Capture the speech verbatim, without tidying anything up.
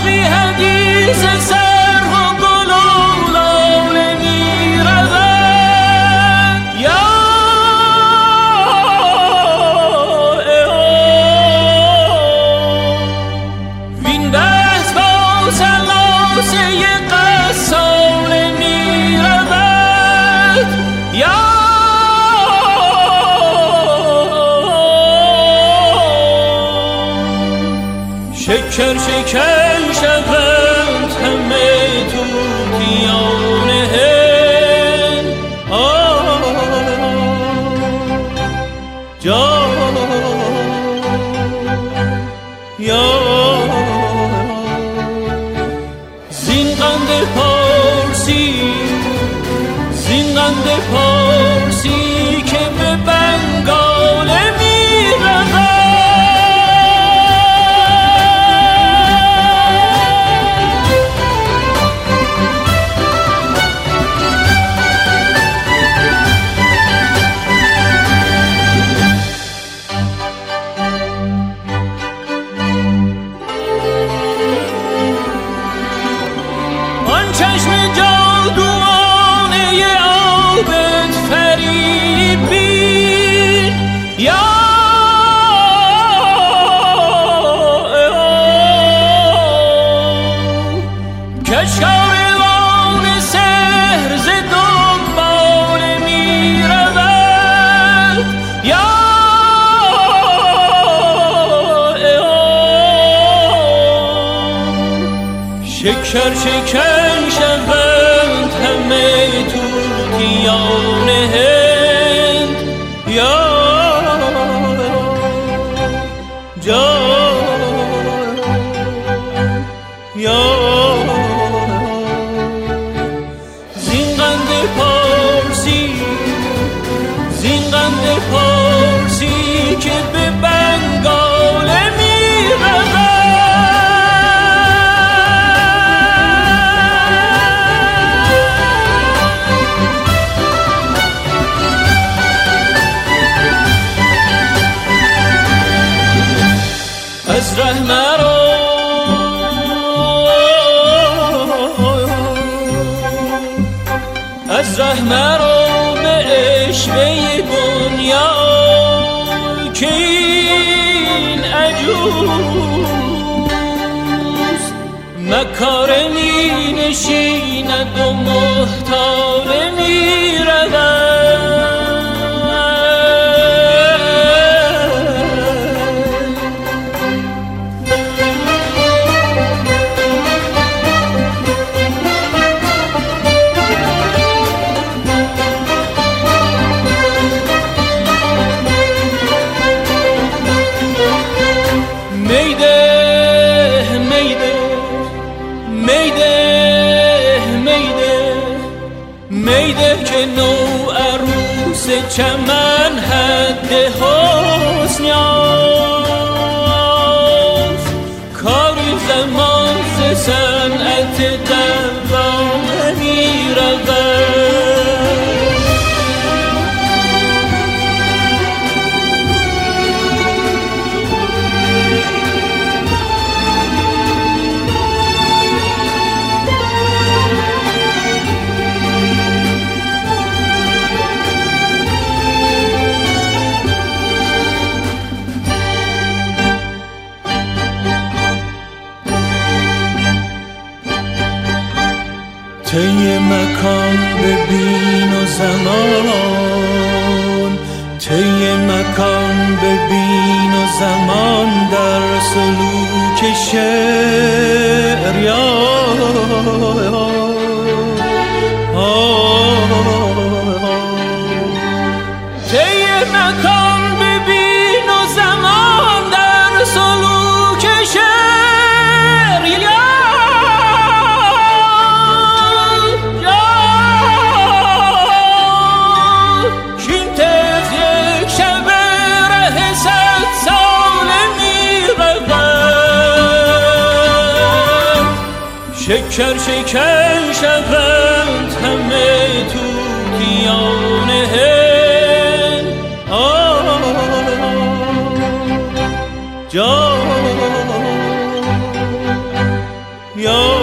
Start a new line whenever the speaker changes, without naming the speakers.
بی حدیث سر و گل و لاله می رود یا وین بحث با سلاسه قصاله می رود یا شکر شکن شوند همه طوطیان هند جا یا زین قند پارسی زین قند پارسی که به بنگاله می رود چشم جادوانه آبت فریبی یا کشکاروان سحر ز دنباله می رود یا شکر شکن شوند همه طوطیان هند یا جا یا زین قند پارسی زین قند پارسی که به بنگاله می رود از ره مرا از ره مرا به عشوه دنیا که این عجوز مکاره می نشیند و محتاله می رود میده که نو عروس چمن حد حسن یافت کاری زمان ز صنعت دوانه می رود طی مکان ببین و زمان طی مکان ببین و زمان در سلوک شعر یا طی مکان ببین و زمان در سلوک شعر یا شکر شکن شوند همه طوطیان هند جا یا